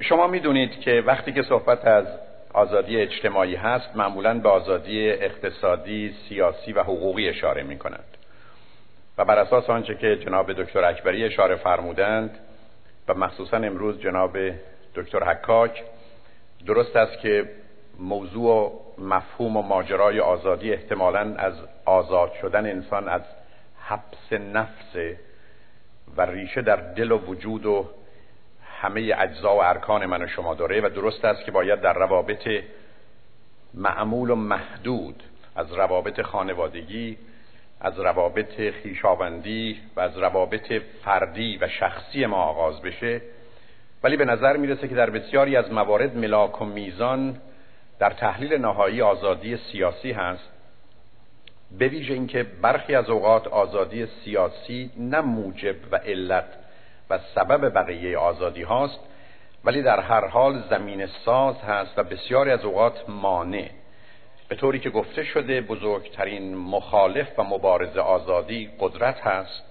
شما میدونید که وقتی که صحبت از آزادی اجتماعی هست معمولاً به آزادی اقتصادی، سیاسی و حقوقی اشاره می‌کنند و بر اساس آنچه که جناب دکتر اکبری اشاره فرمودند و مخصوصاً امروز جناب دکتر حکاک، درست است که موضوع و مفهوم و ماجرای آزادی احتمالاً از آزاد شدن انسان از حبس نفس و ریشه در دل و وجود و همه اجزا و ارکان من و شما داره و درست است که باید در روابط معمول و محدود، از روابط خانوادگی، از روابط خویشاوندی و از روابط فردی و شخصی ما آغاز بشه، ولی به نظر میرسه که در بسیاری از موارد ملاک و میزان در تحلیل نهایی آزادی سیاسی هست، به ویژه اینکه برخی از اوقات آزادی سیاسی نه موجب و علت و سبب بقیه آزادی هاست، ولی در هر حال زمین ساز هست و بسیاری از اوقات مانع. به طوری که گفته شده بزرگترین مخالف و مبارز آزادی قدرت هست،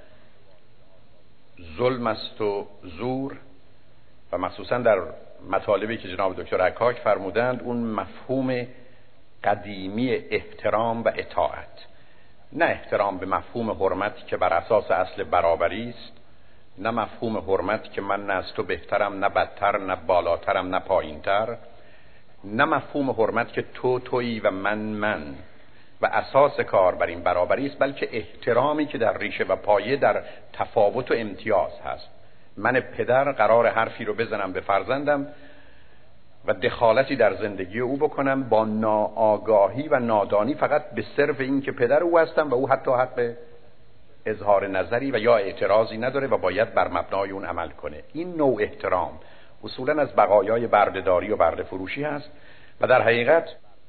ظلم است و زور، و مخصوصا در مطالبی که جناب دکتر حکاک فرمودند اون مفهوم قدیمی احترام و اطاعت، نه احترام به مفهوم حرمت که بر اساس اصل برابری است، نه مفهوم حرمت که من نه از تو بهترم، نه بدتر، نه بالاترم، نه پایینتر، نه مفهوم حرمت که تو تویی و من و اساس کار بر این برابری است، بلکه احترامی که در ریشه و پایه در تفاوت و امتیاز هست. من پدر قرار حرفی رو بزنم به فرزندم و دخالتی در زندگی او بکنم با ناآگاهی و نادانی، فقط به صرف این که پدر او هستم و او حتی حق اظهار نظری و یا اعتراضی نداره و باید بر مبنای اون عمل کنه. این نوع احترام اصولاً از بقایای بردهداری و برده فروشی هست و در حقیقت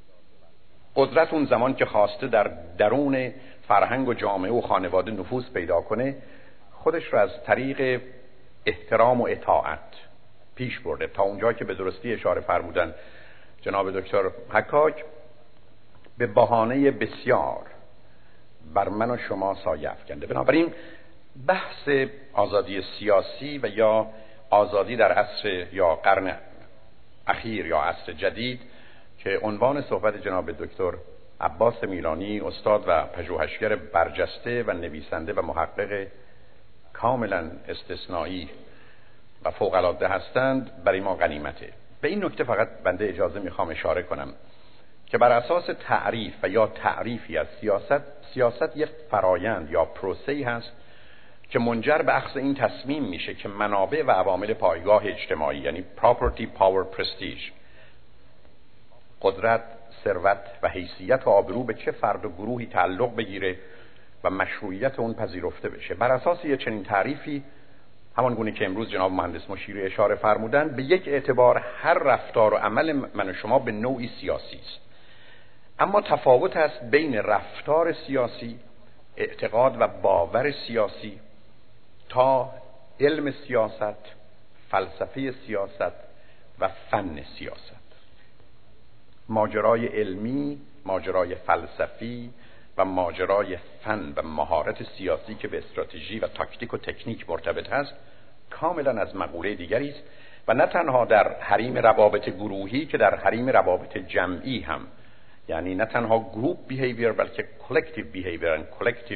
قدرت اون زمان که خواسته در درون فرهنگ و جامعه و خانواده نفوذ پیدا کنه، خودش رو از طریق احترام و اطاعت پیش برده تا اونجا که به درستی اشاره فرمودن جناب دکتر حکاک، به بهانه بسیار بر من و شما سایه افکنده. بنابراین بحث آزادی سیاسی و یا آزادی در عصر یا قرن اخیر یا عصر جدید که عنوان صحبت جناب دکتر عباس میلانی، استاد و پژوهشگر برجسته و نویسنده و محقق کاملا استثنایی و فوق العاده هستند، برای ما غنیمته. به این نکته فقط بنده اجازه میخوام اشاره کنم که بر اساس تعریف و یا تعریفی از سیاست یک فرایند یا پروسه‌ای هست که منجر به اخذ این تصمیم میشه که منابع و عوامل پایگاه اجتماعی، یعنی property, power, prestige، قدرت، ثروت و حیثیت و آبرو به چه فرد و گروهی تعلق بگیره و مشروعیت اون پذیرفته بشه. بر اساس یک چنین تعریفی، همان گونه که امروز جناب مهندس مشیری اشاره فرمودند، به یک اعتبار هر رفتار و عمل من و شما به نوعی سیاسی است. اما تفاوت است بین رفتار سیاسی، اعتقاد و باور سیاسی تا علم سیاست، فلسفه سیاست و فن سیاست. ماجرای علمی، ماجرای فلسفی و ماجرای فن و مهارت سیاسی که به استراتژی و تاکتیک و تکنیک مرتبط هست کاملا از مقوله دیگری است و نه تنها در حریم روابط گروهی که در حریم روابط جمعی هم، یعنی نه تنها گروپ بیهیویر بلکه کلکتیو بیهیویر و کلکتیو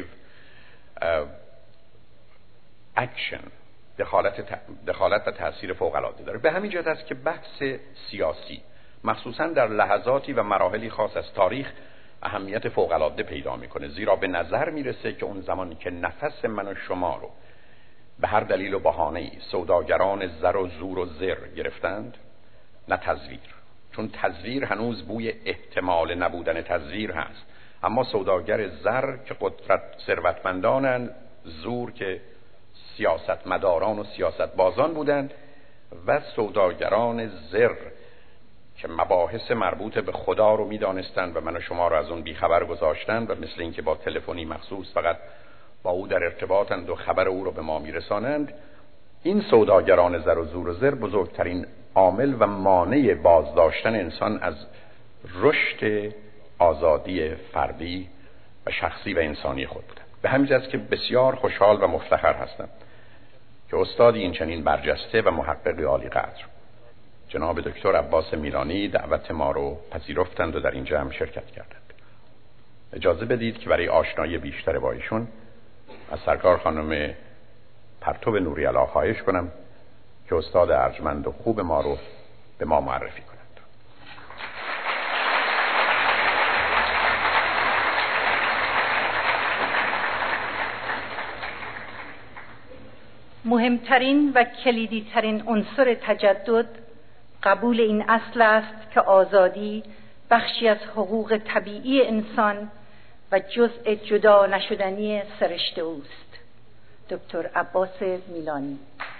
اکشن دخالت و تأثیر فوق العاده داره. به همین جهت است که بحث سیاسی مخصوصا در لحظاتی و مراحلی خاص از تاریخ اهمیت فوق العاده پیدا میکنه، زیرا به نظر میرسه که اون زمانی که نفس من و شما رو به هر دلیل و بهانه‌ای سوداگران زر و زور و زر گرفتند، نه تزویر، چون تزویر هنوز بوی احتمال نبودن تزویر هست، اما سوداگر زر که قدرت ثروتمندانند، زور که سیاستمداران و سیاستبازان بودند، و سوداگران زر که مباحث مربوط به خدا رو می‌دانستند و من و شما رو از اون بیخبر گذاشتند و مثل اینکه با تلفنی مخصوص فقط با او در ارتباطند و خبر او رو به ما میرسانند. این سوداگران زر و زور و زر بزرگترین عامل و مانع بازداشتن انسان از رشد آزادی فردی و شخصی و انسانی خود بودند. به همین جهت که بسیار خوشحال و مفتخر هستم که استادی این چنین برجسته و محقق عالی قدر جناب دکتر عباس میلانی دعوت ما رو پذیرفتند و در این جمع شرکت کردند. اجازه بدید که برای آشنایی بیشتر با ایشون از سرکار خانم پرتو نوری‌علا خواهش کنم که استاد ارجمند و خوب ما رو به ما معرفی کنند. مهمترین و کلیدی‌ترین عنصر تجدد قبول این اصل است که آزادی بخشی از حقوق طبیعی انسان و جزء جدا نشدنی سرشت اوست. دکتر عباس میلانی.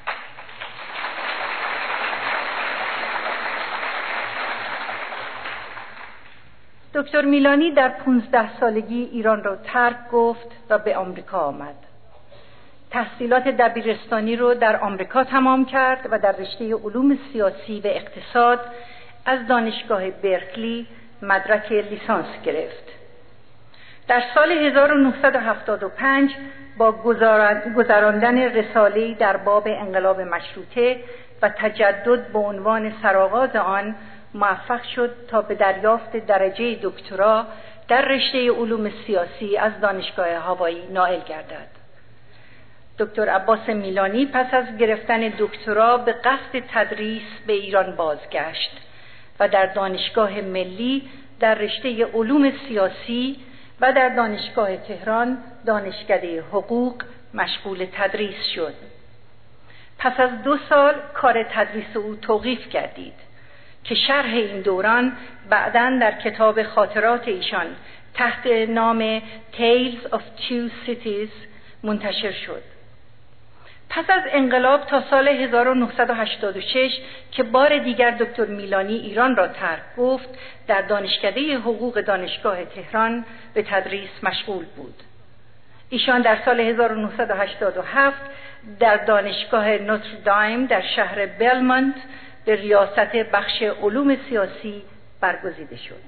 دکتر میلانی در 15 سالگی ایران را ترک گفت و به آمریکا آمد. تحصیلات دبیرستانی رو در آمریکا تمام کرد و در رشته علوم سیاسی و اقتصاد از دانشگاه برکلی مدرک لیسانس گرفت. در سال 1975 با گذراندن رساله‌ای در باب انقلاب مشروطه و تجدد به عنوان سرآغاز آن موفق شد تا به دریافت درجه دکترا در رشته علوم سیاسی از دانشگاه هاوایی نائل گردد. دکتر عباس میلانی پس از گرفتن دکترا به قصد تدریس به ایران بازگشت و در دانشگاه ملی در رشته علوم سیاسی و در دانشگاه تهران دانشکده حقوق مشغول تدریس شد. پس از 2 سال کار تدریس او توقیف گردید که شرح این دوران بعداً در کتاب خاطرات ایشان تحت نام Tales of Two Cities منتشر شد. پس از انقلاب تا سال 1986 که بار دیگر دکتر میلانی ایران را ترک گفت، در دانشکده حقوق دانشگاه تهران به تدریس مشغول بود. ایشان در سال 1987 در دانشگاه نوتردایم در شهر بلمونت به ریاست بخش علوم سیاسی برگزیده شد.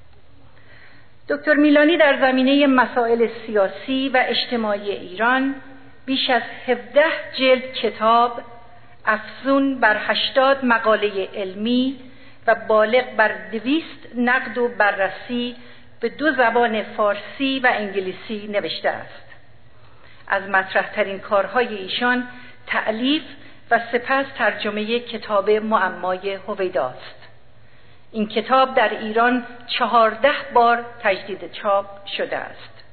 دکتر میلانی در زمینه مسائل سیاسی و اجتماعی ایران بیش از 17 جلد کتاب افزون بر 80 مقاله علمی و بالغ بر 200 نقد و بررسی به 2 زبان فارسی و انگلیسی نوشته است. از مطرح‌ترین کارهای ایشان تألیف و سپس ترجمه کتاب معمای هویداست. این کتاب در ایران 14 بار تجدید چاپ شده است.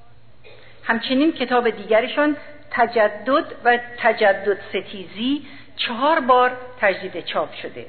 همچنین کتاب دیگرشان تجدد و تجدد ستیزی 4 بار تجدید چاپ شده.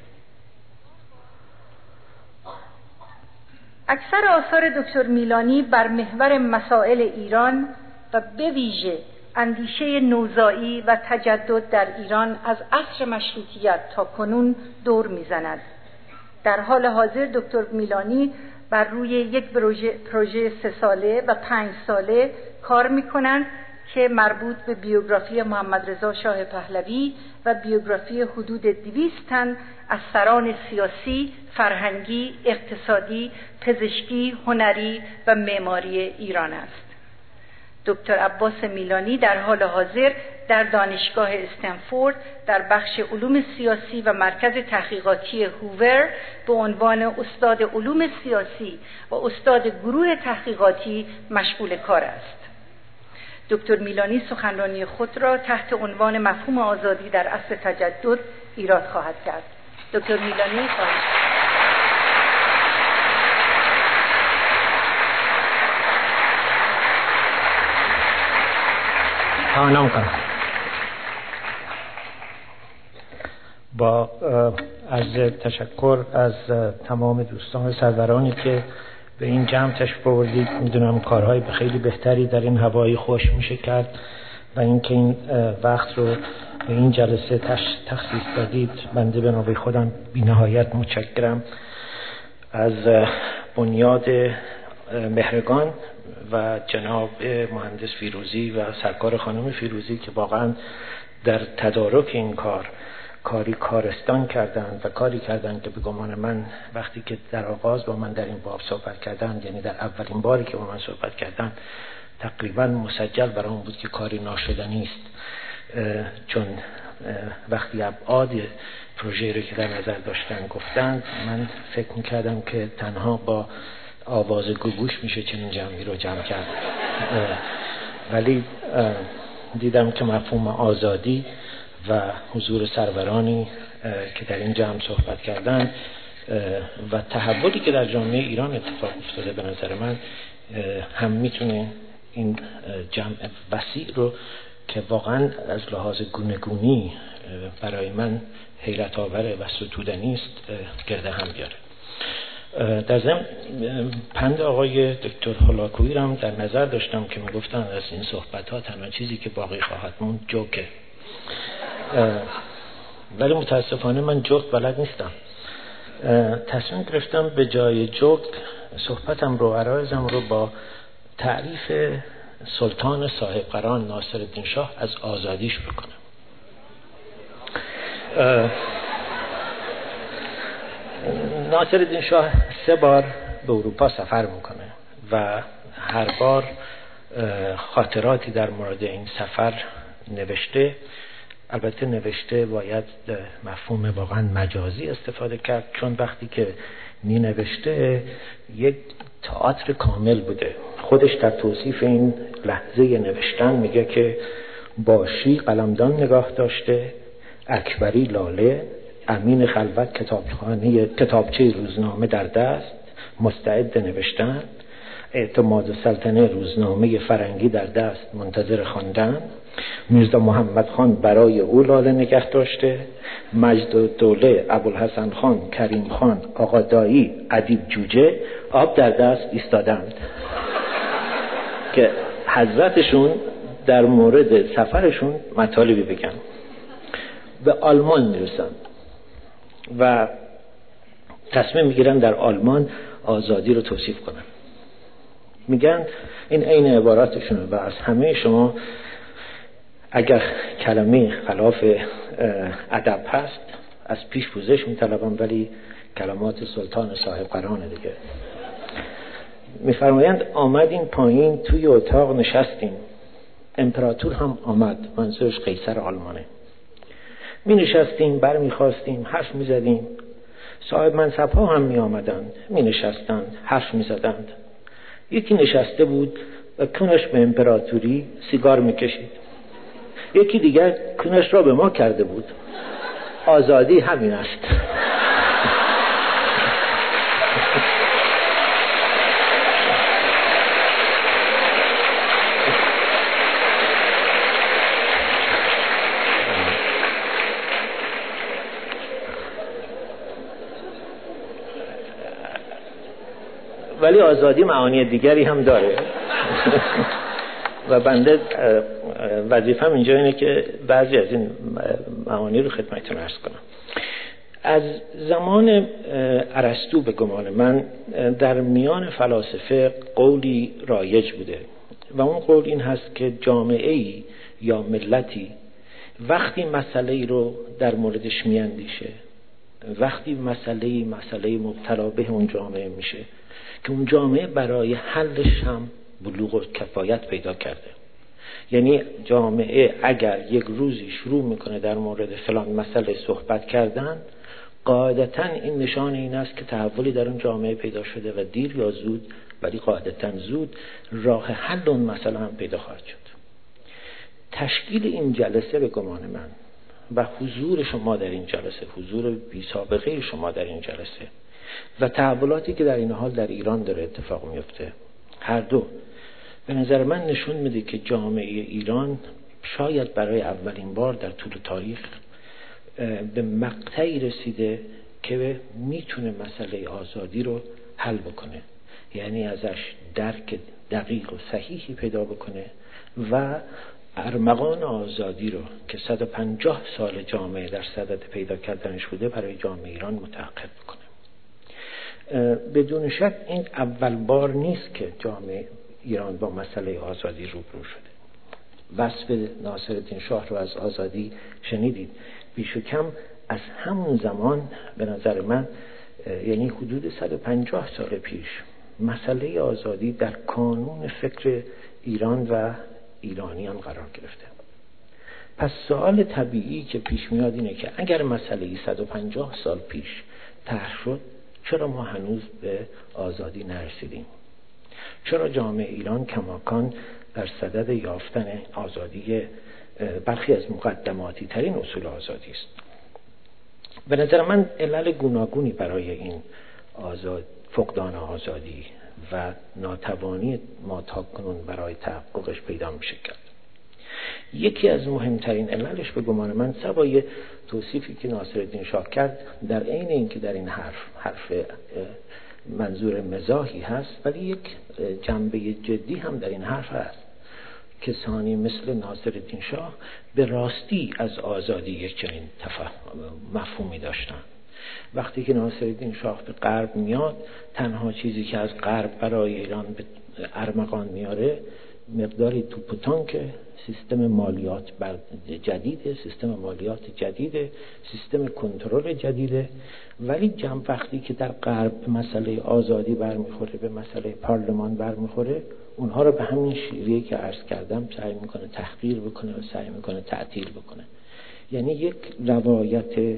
اکثر آثار دکتر میلانی بر محور مسائل ایران و به ویژه اندیشه نوزایی و تجدد در ایران از عصر مشروطیت تا کنون دور میزند. در حال حاضر دکتر میلانی بر روی یک پروژه 3 ساله و 5 ساله کار میکنند که مربوط به بیوگرافی محمد رضا شاه پهلوی و بیوگرافی حدود 200 تن از سران سیاسی، فرهنگی، اقتصادی، پزشکی، هنری و معماری ایران است. دکتر عباس میلانی در حال حاضر در دانشگاه استنفورد در بخش علوم سیاسی و مرکز تحقیقاتی هوور به عنوان استاد علوم سیاسی و استاد گروه تحقیقاتی مشغول کار است. دکتر میلانی سخنرانی خود را تحت عنوان مفهوم آزادی در عصر تجدد ایراد خواهد کرد. دکتر میلانی خواهد. تمام کنم. با عرض تشکر از تمام دوستان سرورانی که به این جمع تشریف آوردید. میدونم کارهای خیلی بهتری در این هوای خوش میشه کرد و اینکه این وقت رو به این جلسه تخصیص دادید. بنده به نوبه خودم بی‌نهایت متشکرم از بنیاد مهرگان و جناب مهندس فیروزی و سرکار خانم فیروزی که واقعا در تدارک این کاری کارستان کردند و کاری کردند که به گمان من وقتی که در آغاز با من در این باب صحبت کردند، یعنی در اولین باری که با من صحبت کردند، تقریبا مسجل برام بود که کاری ناشدنی است، چون وقتی ابعاد پروژه رو که در نظر داشتن گفتن، من فکر میکردم که تنها با آواز گوگوش میشه چنین جمعی رو جمع کرد، ولی دیدم که مفهوم آزادی و حضور سرورانی که در این جمع صحبت کردن و تحولی که در جامعه ایران اتفاق افتاده به نظر من هم میتونه این جمع وسیع رو که واقعا از لحاظ گونه‌گونی برای من حیرت آوره و ستودنی است گرده هم بیاره. در ضمن پند آقای دکتر هولاکویی رو هم در نظر داشتم که میگفتن از این صحبت‌ها تنها چیزی که باقی خواهد موند جوکه، ولی متاسفانه من جوک بلد نیستم. تصمیم گرفتم به جای جوک صحبتم رو، عرایزم رو با تعریف سلطان صاحب قران ناصرالدین شاه از آزادیش بکنم. ناصرالدین شاه 3 بار به اروپا سفر میکنه و هر بار خاطراتی در مورد این سفر نوشته. البته نوشته باید مفهوم واقعا مجازی استفاده کرد، چون وقتی که می نوشته یک تئاتر کامل بوده. خودش در توصیف این لحظه نوشتن میگه که باشی قلمدان نگاه داشته، اکبری لاله، امین خلوت کتابچه روزنامه در دست مستعد نوشتن، اعتماد سلطنه روزنامه فرنگی در دست منتظر خواندن، میرزا محمد خان برای او لاله نگه داشته، مجد الدوله، ابوالحسن خان، کریم خان، آقا دایی، ادیب جوجه آب در دست ایستادند که حضرتشون در مورد سفرشون مطالبی بگن. به آلمان میرسن و تصمیم میگیرن در آلمان آزادی رو توصیف کنن. میگن این عین عباراتشونه و از همه شما اگر کلمه خلاف ادب هست از پیش پوزش میطلبم، ولی کلمات سلطان صاحب قرانه دیگه. میفرمایند آمدیم پایین، توی اتاق نشستیم، امپراتور هم آمد، منظورش قیصر آلمانه. می نشستیم، بر می خواستیم، حرف می زدیم. صاحب منصب ها هم می آمدند، می نشستند، حرف می زدند. یکی نشسته بود و کنش به امپراتوری سیگار می کشید. یکی دیگر کنش را به ما کرده بود. آزادی همین است. ولی آزادی معانی دیگری هم داره و بنده وظیفه‌م اینجا اینه که بعضی از این معانی رو خدمتتون عرض کنم. از زمان ارسطو به گمان من در میان فلاسفه قولی رایج بوده و اون قول این هست که جامعه‌ای یا ملتی وقتی مسئله‌ای رو در موردش میاندیشه، وقتی مسئله مبتلا به اون جامعه میشه که اون جامعه برای حلش هم بلوغ و کفایت پیدا کرده. یعنی جامعه اگر یک روزی شروع میکنه در مورد فلان مسئله صحبت کردن، قاعدتاً این نشان این است که تحولی در اون جامعه پیدا شده و دیر یا زود، ولی قاعدتاً زود، راه حل اون مسئله هم پیدا خواهد شد. تشکیل این جلسه به گمان من و حضور شما در این جلسه، حضور بی سابقه شما در این جلسه و تحولاتی که در این حال در ایران داره اتفاق میفته، هر دو به نظر من نشون میده که جامعه ایران شاید برای اولین بار در طول تاریخ به مقطعی رسیده که میتونه مسئله آزادی رو حل بکنه، یعنی ازش درک دقیق و صحیحی پیدا بکنه و ارمغان آزادی رو که 150 سال جامعه در صدد پیدا کردنش بوده برای جامعه ایران متحقق بکنه. بدون شک این اول بار نیست که جامعه ایران با مسئله آزادی روبرو شده. وصف ناصرالدین شاه رو از آزادی شنیدید. بیش و کم از همون زمان به نظر من، یعنی حدود 150 سال پیش، مسئله آزادی در کانون فکر ایران و ایرانیان قرار گرفته. پس سوال طبیعی که پیش میاد اینه که اگر مسئله 150 سال پیش طرح شد، چرا ما هنوز به آزادی نرسیدیم؟ چرا جامعه ایران کماکان در صدد یافتن آزادی برخی از مقدماتی ترین اصول آزادی است؟ به نظر من علل گوناگونی برای این فقدان آزادی و ناتوانی ما تاکنون برای تحققش پیدا میشه کرد. یکی از مهمترین عللش به گمان من، سوای توصیفی که ناصرالدین شاه کرد، در عین اینکه در این حرف منظور مزاحی هست، ولی یک جنبه جدی هم در این حرف هست. کسانی مثل ناصرالدین شاه به راستی از آزادی یک چنین مفهومی داشتن. وقتی که ناصرالدین شاه به غرب میاد، تنها چیزی که از غرب برای ایران به ارمغان میاره مقداری توپ و تانک، سیستم مالیات جدیده، سیستم مالیات جدیده، سیستم کنترل جدیده. ولی وقتی که در غرب مسئله آزادی برمیخوره، به مسئله پارلمان برمیخوره، اونها رو به همین شیوهی که عرض کردم سعی میکنه تحقیر بکنه و سعی میکنه تعطیل بکنه. یعنی یک روایت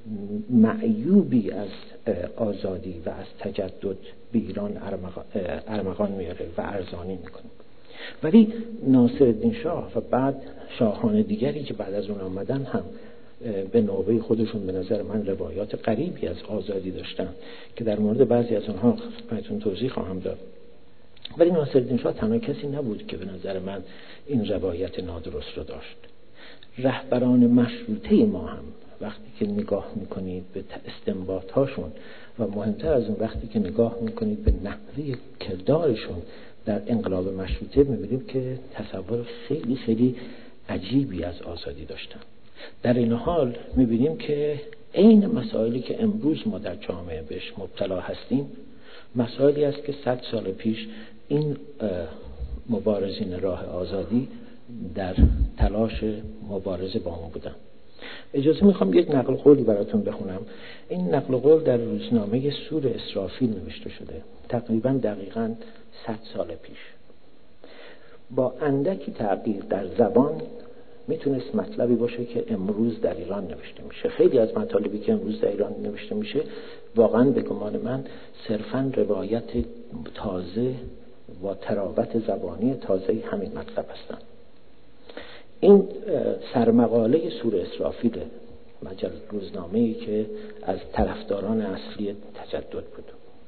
معیوبی از آزادی و از تجدد به ایران ارمغان میاره و ارزانی میکنه. ولی ناصرالدین شاه و بعد شاهان دیگری که بعد از اون آمدن هم به نوبه خودشون به نظر من روایات غریبی از آزادی داشتن که در مورد بعضی از اونها بهتون توضیح خواهم داد. ولی ناصرالدین شاه تنها کسی نبود که به نظر من این روایت نادرست رو داشت. رهبران مشروطه ما هم وقتی که نگاه میکنید به استنباط‌هاشون و مهمتر از اون وقتی که نگاه میکنید به نحوه کردارشون در انقلاب مشروطه، می‌بینیم که تصور خیلی خیلی عجیبی از آزادی داشتن. در این حال می‌بینیم که عین مسائلی که امروز ما در جامعه بهش مبتلا هستیم، مسائلی است که 100 سال پیش این مبارزین راه آزادی در تلاش مبارزه با اون بودن. اجازه میخوام یک نقل قولی براتون بخونم. این نقل قول در روزنامه سور اسرافیل نوشته شده، تقریبا دقیقاً 100 سال پیش. با اندکی تغییر در زبان میتونست مطلبی باشه که امروز در ایران نوشته میشه. خیلی از مطالبی که امروز در ایران نوشته میشه واقعاً به گمان من صرفاً روایت تازه و تراوت زبانی تازه همین مطلب هستند. این سرمقاله سور اسرافیل، مجله روزنامه‌ای که از طرفداران اصلی تجدد بود.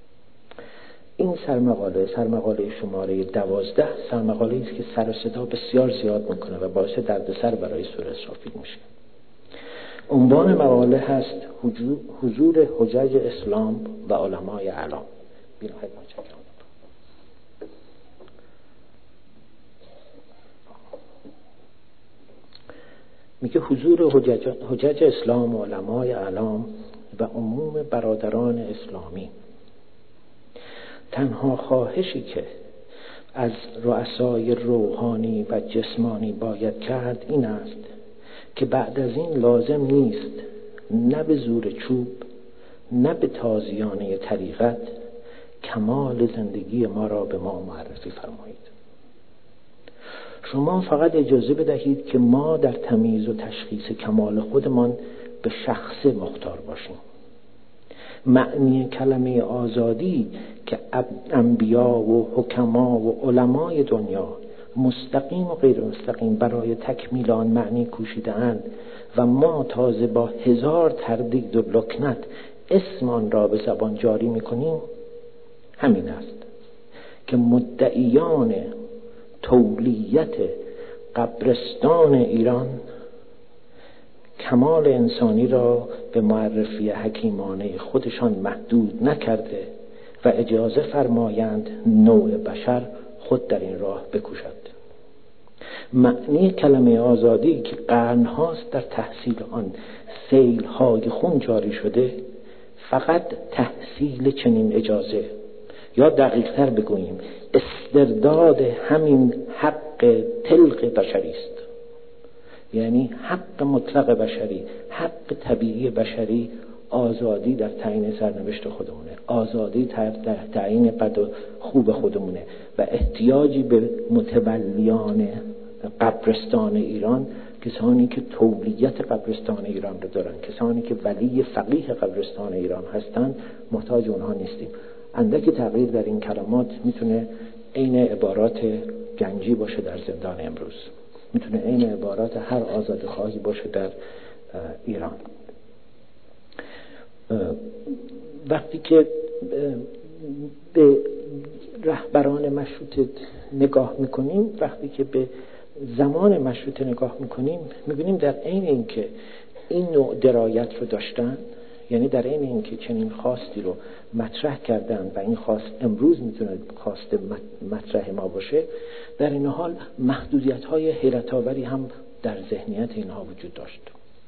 این سرمقاله شماره 12 سرمقاله است که سر و صدا بسیار زیاد میکنه و باعث دردسر برای سور اسرافیل میشه. عنوان مقاله هست حضور حجاج اسلام و علمای اعلام. میگه حضور حجاج اسلام و علمای اعلام و عموم برادران اسلامی. تنها خواهشی که از رؤسای روحانی و جسمانی باید کرد این است که بعد از این لازم نیست نه به زور چوب نه به تازیانه طریقت کمال زندگی ما را به ما معرفی فرمایید. شما فقط اجازه بدهید که ما در تمییز و تشخیص کمال خودمان به شخص مختار باشیم. معنی کلمه آزادی که انبیا و حکما و علمای دنیا مستقیم و غیر مستقیم برای تکمیل آن معنی کوشیده‌اند و ما تازه با 1000 تردید و لکنت اسم آن را به زبان جاری می‌کنیم، همین است که مدعیان تولیت قبرستان ایران کمال انسانی را به معرفی حکیمانه خودشان محدود نکرده و اجازه فرمایند نوع بشر خود در این راه بکوشد. معنی کلمه آزادی که قرن‌هاست در تحصیل آن سیل‌های خون جاری شده، فقط تحصیل چنین اجازه، یا دقیق‌تر بگوییم استرداد همین حق تلق بشری است. یعنی حق مطلق بشری، حق طبیعی بشری، آزادی در تعیین سرنوشت خودمونه، آزادی در تعیین بد و خوب خودمونه و احتیاجی به متولیان قبرستان ایران کسانی که تولیت قبرستان ایران رو دارن، کسانی که ولی فقیه قبرستان ایران هستن، محتاج اونها نیستیم. اندکی تغییر در این کلمات میتونه عین عبارات گنجی باشه در زندان امروز، میتونه عین عبارات هر آزادخواهی باشه در ایران. وقتی که به رهبران مشروطه نگاه میکنیم، وقتی که به زمان مشروطه نگاه میکنیم، میبینیم در عین اینکه این نوع درایت رو داشتن، یعنی در عین اینکه چنین خواستی رو مطرح کردن و این خواست امروز میتونه خواست مطرح ما باشه، در این حال محدودیت‌های حیرت‌آوری هم در ذهنیت اینها وجود داشت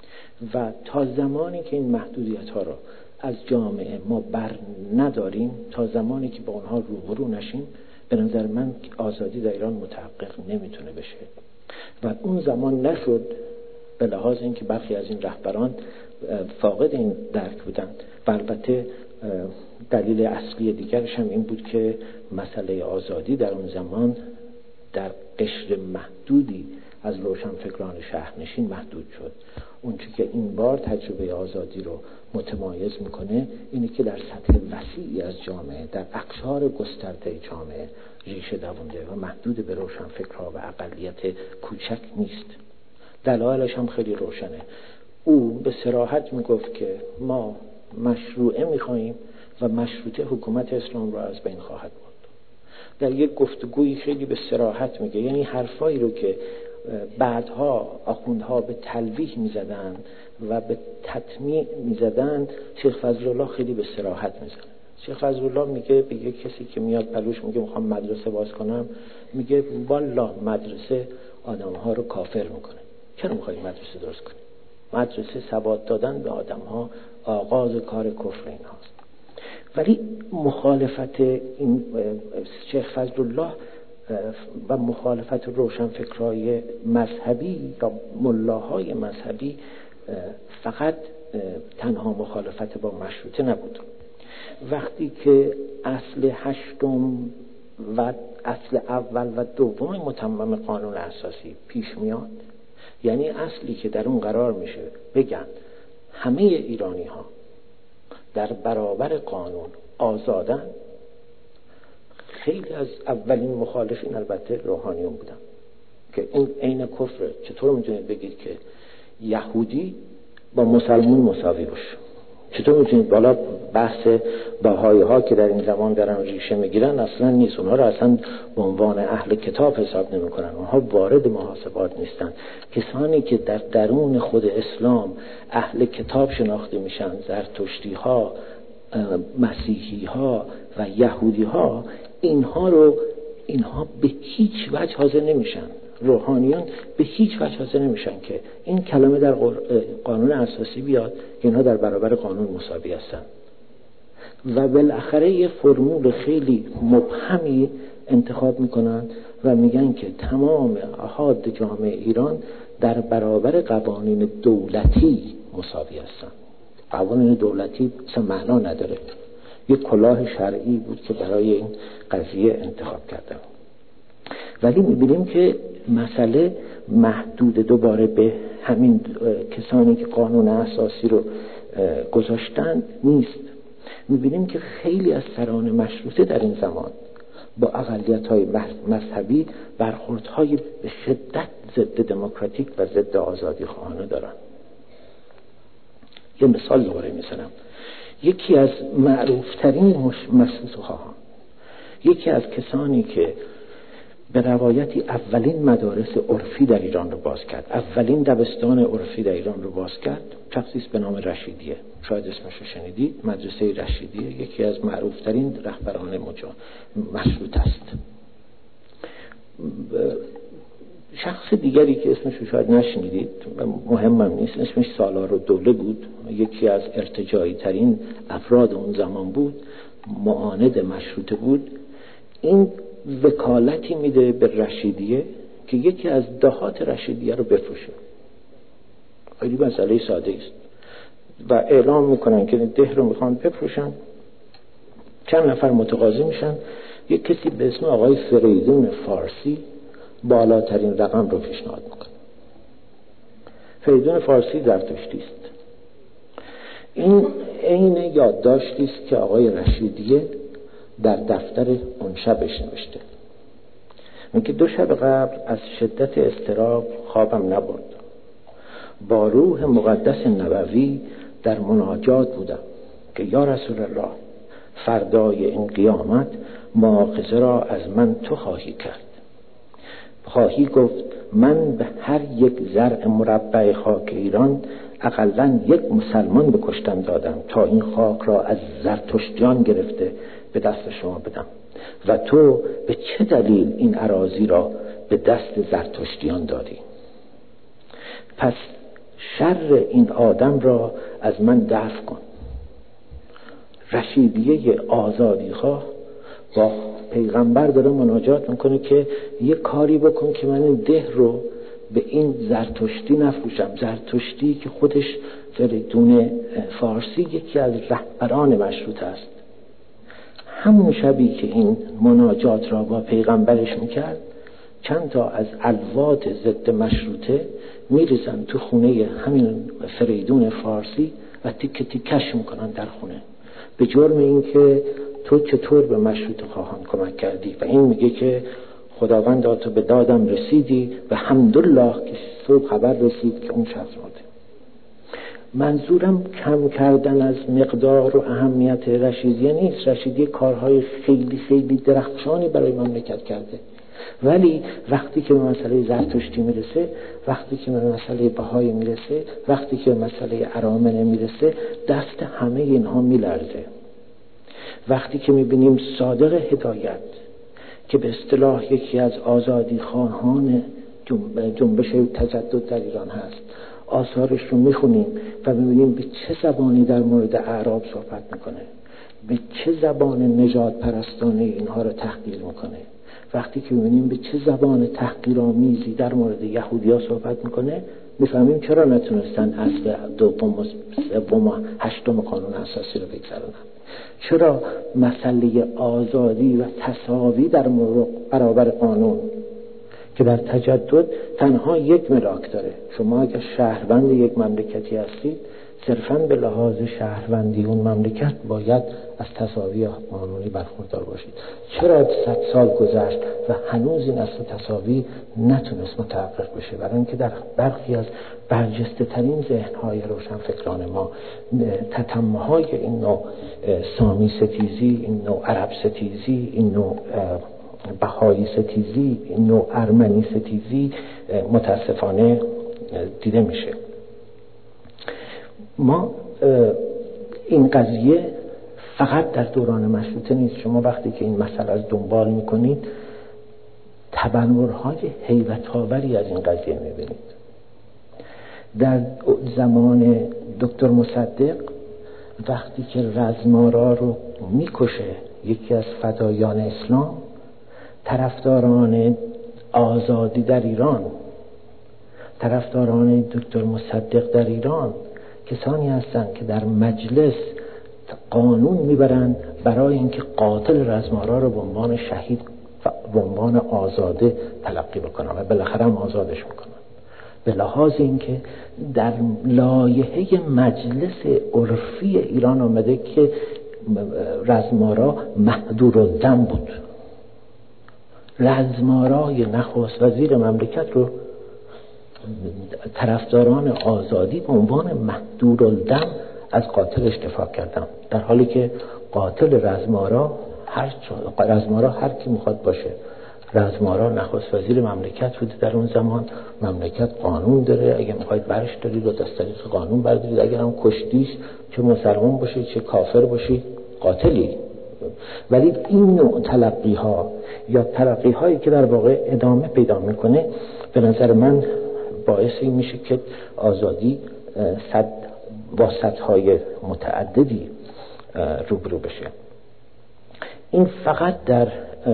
و تا زمانی که این محدودیت‌ها رو از جامعه ما بر نداریم، تا زمانی که با اونها روبرو نشیم، به نظر من آزادی در ایران متحقق نمیتونه بشه. و اون زمان نشد، به لحاظ اینکه برخی از این رهبران فاقد این درک بودن. و البته دلیل اصلی دیگرش هم این بود که مسئله آزادی در اون زمان در قشر محدودی از روشنفکران شهرنشین محدود شد. اون چیزی که این بار تجربه آزادی رو متمایز میکنه اینه که در سطح وسیعی از جامعه، در اقشار گسترده جامعه ریشه دوونده و محدود به روشنفکرها و اقلیت کوچک نیست. دلایلش هم خیلی روشنه. او به صراحت میگفت که ما مشروعه میخواییم و مشروطه حکومت اسلام رو از بین خواهد برد. در یک گفتگویی خیلی به صراحت میگه، یعنی حرفایی رو که بعدها آخوندها به تلویح میزدن و به تطمیع میزدن، شیخ فضلالله خیلی به صراحت میزنه. شیخ فضلالله میگه به یک کسی که میاد پلوش میگه میخوام مدرسه باز کنم، میگه والله مدرسه آدمها رو کافر میکنه. چرا میخوای مدرسه درست کنی؟ مدرسه ثبات دادن به آدمها آغاز کار کفر این هاست. ولی مخالفت این شیخ فضلالله و مخالفت روشنفکرای مذهبی یا ملاهای مذهبی فقط تنها مخالفت با مشروطه نبود. وقتی که اصل هشتم و اصل اول و دوم متمم قانون اساسی پیش میاد، یعنی اصلی که در اون قرار میشه بگن همه ایرانی ها در برابر قانون آزادن، خیلی از اولین مخالفین البته روحانیون بودن که این عین کفره. چطور میتونید بگید که یهودی با مسلمون مساوی باشه؟ چطور میتونید؟ بالا بحث بهایی ها که در این زمان دارن ریشه میگیرن اصلا نیست، اونها رو اصلا به عنوان اهل کتاب حساب نمیکنن، اونها وارد محاسبات نیستن. کسانی که در درون خود اسلام اهل کتاب شناخته میشن، زرتشتی ها، مسیحی ها و یهودی ها، اینها به هیچ وجه حاضر نمیشن، روحانیون به هیچ وجه حاضر نمیشن که این کلمه در قانون اساسی بیاد که اینها در برابر قانون مساوی هستن. و بالاخره یه فرمول خیلی مبهمی انتخاب میکنن و میگن که تمام احاد جامعه ایران در برابر قوانین دولتی مساوی هستن. قوانین دولتی اصلا معنا نداره، یک کلاه شرعی بود که برای این قضیه انتخاب کردن. ولی میبینیم که مسئله محدود دوباره به همین کسانی که قانون اساسی رو گذاشتن نیست. میبینیم که خیلی از سران مشروطه در این زمان با اقلیت‌های مذهبی برخوردهای به شدت ضد دموکراتیک و ضد آزادی خواهانه دارن. یه مثال دوباره میزنم. یکی از معروفترین مشروطه خواهان، یکی از کسانی که به روایتی اولین مدارس عرفی در ایران رو باز کرد، اولین دبستان عرفی در ایران رو باز کرد، شخصی به نام رشیدیه. شاید اسمش رو شنیدید، مدرسه رشیدیه یکی از معروفترین رهبران مشروطه است. شخص دیگری که اسمش رو شاید نشنیدید، مهمم نیست، اسمش سالارالدوله بود، یکی از ارتجاعی ترین افراد اون زمان بود، معاند مشروطه بود. این وکالتی میده به رشیدیه که یکی از دهات رشیدیه رو بفروشه. خیلی مسئله ساده است و اعلام میکنن که ده رو میخوان بفروشن. چند نفر متقاضی میشن، یک کسی به اسم آقای فریدون فارسی بالاترین رقم رو پیشنهاد میکنه. فریدون فارسی زرتشتی است. این عین یادداشتی است که آقای رشیدیه در دفتر اون شبش نوشته. میگه 2 شب قبل از شدت اضطراب خوابم نبرد. با روح مقدس نبوی در مناجات بودم که یا رسول الله، فردای این قیامت مؤاخذه را از من تو خواهی کرد. خواهی گفت من به هر یک زرع مربع خاک ایران اقلاً 1 مسلمان به کشتن دادم تا این خاک را از زرتشتیان گرفته به دست شما بدم و تو به چه دلیل این اراضی را به دست زرتشتیان دادی؟ پس شر این آدم را از من دفع کن. رشیدیه آزادیخواه با پیغمبر داره مناجات میکنه که یه کاری بکن که من این ده رو به این زرتشتی نفروشم. زرتشتی که خودش فریدون فارسی یکی از رهبران مشروطه است. همون شبی که این مناجات را با پیغمبرش میکرد، چند تا از الوات ضد مشروطه میریزن تو خونه همین فریدون فارسی و تیکه تیکش میکنن در خونه به جرم این که تو چطور به مشروطه خواهان کمک کردی. و این میگه که خداوندا تو به دادم رسیدی و حمدالله که صبح خبر رسید که اون شخص مرده. منظورم کم کردن از مقدار و اهمیت رشیدیه نیست. رشیدیه کارهای خیلی خیلی درخشانی برای مملکت کرده، ولی وقتی که به مسئله زرتشتی میرسه، وقتی که به مسئله بهایی میرسه، وقتی که به مسئله ارامنه میرسه، دست همه اینها میلرزه. وقتی که میبینیم صادق هدایت که به اصطلاح یکی از آزادی خواهان جنبش تجدد در ایران هست، آثارش رو میخونیم و میبینیم به چه زبانی در مورد اعراب صحبت میکنه، به چه زبان نژاد پرستانه اینها رو تحقیر میکنه، وقتی که میبینیم به چه زبان تحقیرآمیزی در مورد یهودی‌ها صحبت میکنه، میفهمیم چرا نتونستن اصل 2 و 3 و 8 قانون اساسی رو بگذارن. چرا مسئله آزادی و تساوی در برابر قانون که در تجدد تنها 1 ملاک داره. شما اگر شهروند یک مملکتی هستید، صرفاً به لحاظ شهروندی اون مملکت باید از تساوی قانونی برخوردار باشید. چرا 100 سال گذشت و هنوز این اصل تساوی نتونست متحقق بشه؟ برای اینکه در برخی از برجسته ترین ذهن‌های روشنفکران ما تتمه‌های این نوع سامی ستیزی، این نوع عرب ستیزی، این نوع بهایی ستیزی، این نوع ارمنی ستیزی متاسفانه دیده میشه. ما این قضیه فقط در دوران مشروطه نیست. شما وقتی که این مسئله از دنبال میکنید، تبلورهای حیرت‌آوری از این قضیه میبینید. در زمان دکتر مصدق وقتی که رزمارا رو میکشه یکی از فدایان اسلام، طرفداران آزادی در ایران، طرفداران دکتر مصدق در ایران کسانی هستند که در مجلس قانون میبرند برای اینکه قاتل رزمارا رو به عنوان شهید و به عنوان آزاده تلقی بکنن و بالاخره هم آزادش میکنن، به لحاظ اینکه در لایحه مجلس عرفی ایران آمده که رزمارا محدورالدم بود. رزمارای نخست وزیر مملکت رو طرفداران آزادی به عنوان محدودالدم از قاتلش دفاع کردن، در حالی که قاتل رزمارا هر کی میخواد باشه. رزمارا نخست وزیر مملکت بوده در اون زمان. مملکت قانون داره، اگه میخواید برش دارید و دست طریق قانون بردارید، اگر هم کشتیش چه مسلمان باشه چه کافر باشه قاتلی. ولی این نوع تلقی ها یا تلقی هایی که در واقع ادامه پیدا میکنه، به نظر من باعث این میشه که آزادی با سطح‌های متعددی روبرو بشه. این فقط در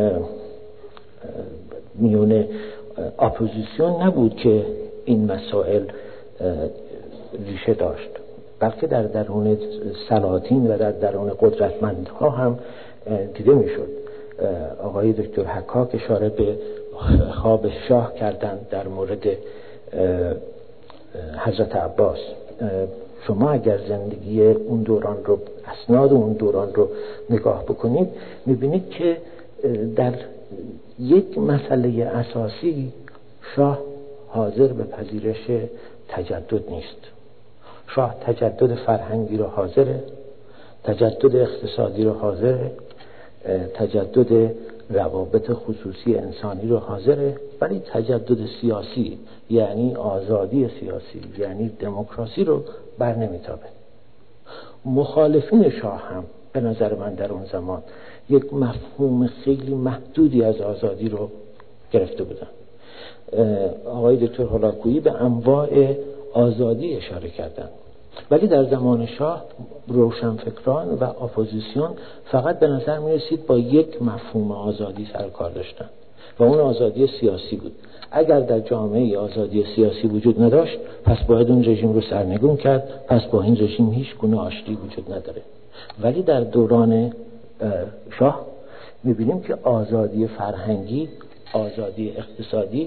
میون اپوزیسیون نبود که این مسائل ریشه داشت، بلکه در درون سلاطین و در درون قدرتمندها هم دیده میشد. آقای دکتر حکاک اشاره به خواب شاه کردند در مورد حضرت عباس. شما اگر زندگی اون دوران رو، اسناد اون دوران رو نگاه بکنید، میبینید که در یک مسئله اساسی شاه حاضر به پذیرش تجدد نیست. شاه تجدد فرهنگی رو حاضره، تجدد اقتصادی رو حاضره، تجدد روابط خصوصی انسانی رو حاضره، ولی تجدد سیاسی یعنی آزادی سیاسی یعنی دموکراسی رو بر نمیتابه. مخالفین شاه هم به نظر من در اون زمان یک مفهوم خیلی محدودی از آزادی رو گرفته بودن. آقای دکتر هولاکویی به انواع آزادی اشاره کردن، ولی در زمان شاه روشنفکران و اپوزیسیون فقط به نظر می رسید با یک مفهوم آزادی سر کار داشتن و اون آزادی سیاسی بود. اگر در جامعه آزادی سیاسی وجود نداشت، پس باید اون رژیم رو سرنگون کرد، پس با این رژیم هیچ گونه آشتی وجود نداره. ولی در دوران شاه می بینیم که آزادی فرهنگی، آزادی اقتصادی،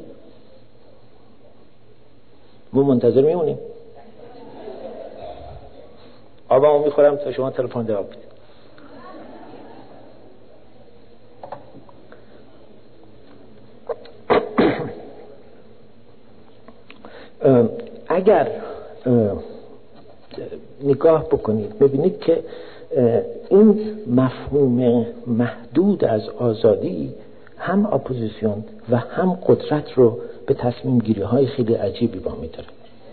ما منتظر میمونیم. آبامو میخورم تا شما تلفن جواب بدید. اگر نگاه بکنید ببینید که این مفهوم محدود از آزادی هم اپوزیسیون و هم قدرت رو به تصمیم گیری های خیلی عجیبی با می‌داره.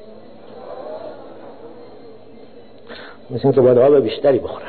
مثل اینکه باید آب بیشتری بخورم.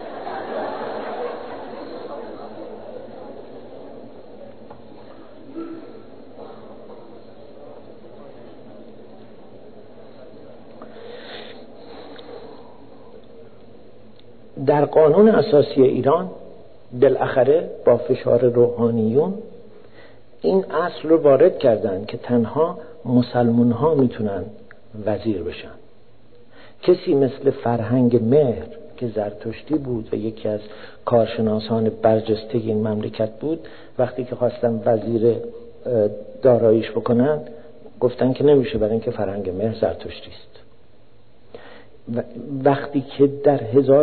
در قانون اساسی ایران بالاخره با فشار روحانیون این اصل رو وارد کردن که تنها مسلمان ها میتونن وزیر بشن. کسی مثل فرهنگ مهر که زرتشتی بود و یکی از کارشناسان برجسته این مملکت بود، وقتی که خواستن وزیر داراییش بکنن گفتن که نمیشه، برای اینکه فرهنگ مهر زرتشتی است. وقتی که در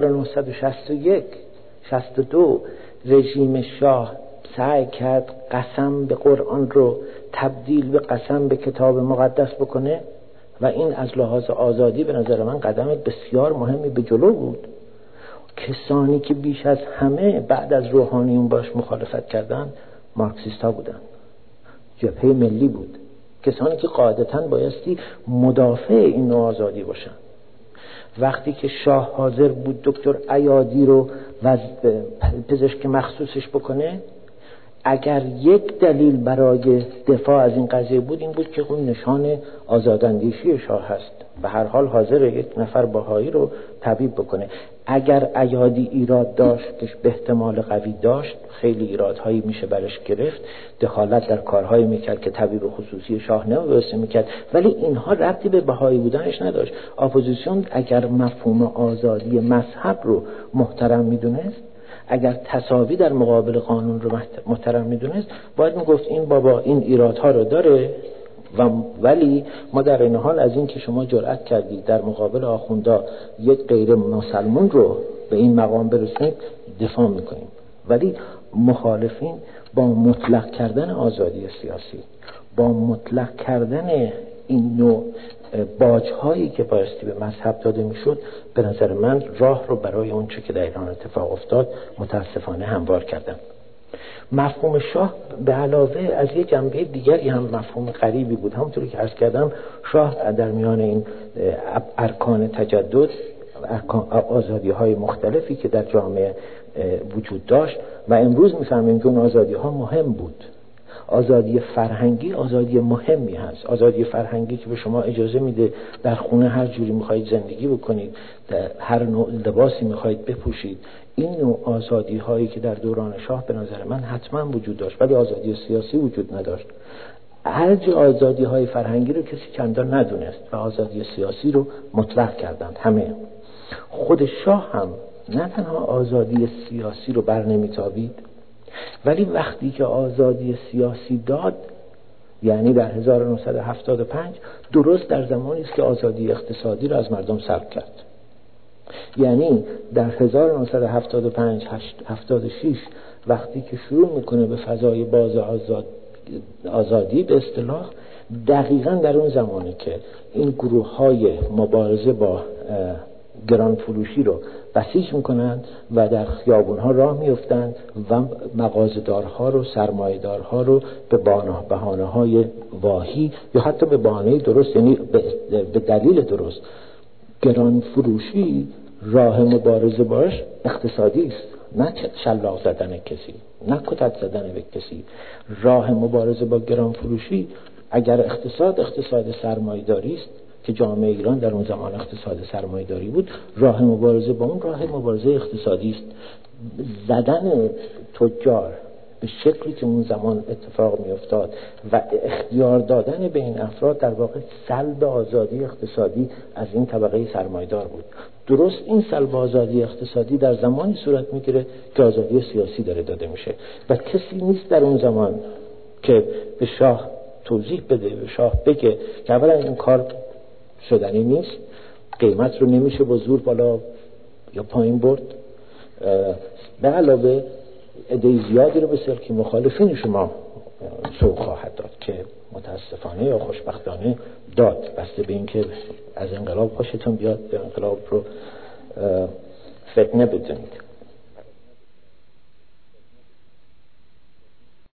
1962 رژیم شاه سعی کرد قسم به قرآن رو تبدیل به قسم به کتاب مقدس بکنه و این از لحاظ آزادی به نظر من قدم بسیار مهمی به جلو بود، کسانی که بیش از همه بعد از روحانیون باش مخالفت کردن مارکسیست ها بودن، جبهه ملی بود، کسانی که قاعدتاً بایستی مدافع این نوع آزادی باشن. وقتی که شاه حاضر بود دکتر ایادی رو پزشک مخصوصش بکنه، اگر یک دلیل برای دفاع از این قضیه بود این بود که اون نشان آزاداندیشی شاه هست، به هر حال حاضر یک نفر بهایی رو طبیب بکنه. اگر ایادی ایراد داشت که به احتمال قوی داشت، خیلی ایرادهایی میشه برش گرفت، دخالت در کارهایی میکرد که طبیب خصوصی شاه نمی‌بایستی میکرد، ولی اینها ربطی به بهایی بودنش نداشت. اپوزیسیون اگر مفهوم آزادی مذهب رو محترم میدونست، اگر تساوی در مقابل قانون رو محترم میدونست، باید میگفت این بابا این ایرادها رو داره ولی ما در این حال از این که شما جرأت کردید در مقابل آخوندا یک غیر مسلمان رو به این مقام برسونید دفاع میکنیم. ولی مخالفین با مطلق کردن آزادی سیاسی، با مطلق کردن این نوع باج‌هایی که بایستی به مذهب داده میشد، به نظر من راه رو برای اون چه که در ایران اتفاق افتاد متاسفانه هموار کردن. مفهوم شاه به علاوه از یک جنبه دیگری هم مفهوم غریبی بود. همونطوری که عرض کردم شاه در میان این ارکان تجدد، آزادی‌های مختلفی که در جامعه وجود داشت و امروز می‌فهمیم که اون آزادی‌ها مهم بود. آزادی فرهنگی آزادی مهمی هست. آزادی فرهنگی که به شما اجازه میده در خونه هر جوری میخواید زندگی بکنید، هر نوع لباسی میخواید بپوشید. این نوع آزادی هایی که در دوران شاه به نظر من حتما وجود داشت، ولی آزادی سیاسی وجود نداشت. هر آزادی های فرهنگی رو کسی چندان ندونست و آزادی سیاسی رو مطلق کردند همه. خود شاه هم نه تنها آزادی سیاسی رو بر نمیتابید، ولی وقتی که آزادی سیاسی داد یعنی در 1975 درست در زمانی است که آزادی اقتصادی را از مردم سلب کرد. یعنی در 1975 76 وقتی که شروع میکنه به فضای باز آزادی به اصطلاح، دقیقاً در اون زمانی که این گروه‌های مبارزه با گران فروشی رو بسیج میکنند و در خیابونها راه میافتند و مغازه‌دارها رو، سرمایه‌دارها رو به بهانه‌های واهی یا حتی به بهانه درست، یعنی به دلیل درست، گران فروشی راه مبارزه باش اقتصادی است، نه شلاق زدن کسی، نه کتک زدن به کسی. راه مبارزه با گران فروشی اگر اقتصاد سرمایه‌داری است که جامعه ایران در اون زمان اقتصاد سرمایه‌داری بود، راه مبارزه با اون راه مبارزه اقتصادی است. زدن تجار به شکلی که اون زمان اتفاق می افتاد و اختیار دادن به این افراد در واقع سلب آزادی اقتصادی از این طبقه سرمایه‌دار بود. درست این سلب آزادی اقتصادی در زمانی صورت میگیره که آزادی سیاسی داره داده میشه و کسی نیست در اون زمان که به شاه توضیح بده، به شاه بگه که اولا این کار شدنی نیست، قیمت رو نمیشه با زور بالا یا پایین برد، به علاوه عده زیادی رو به سلکی مخالفین شما سوق خواهد داد که متاسفانه یا خوشبختانه داد، بسته به این که از انقلاب خوشتون بیاد به انقلاب رو فتنه بدونید.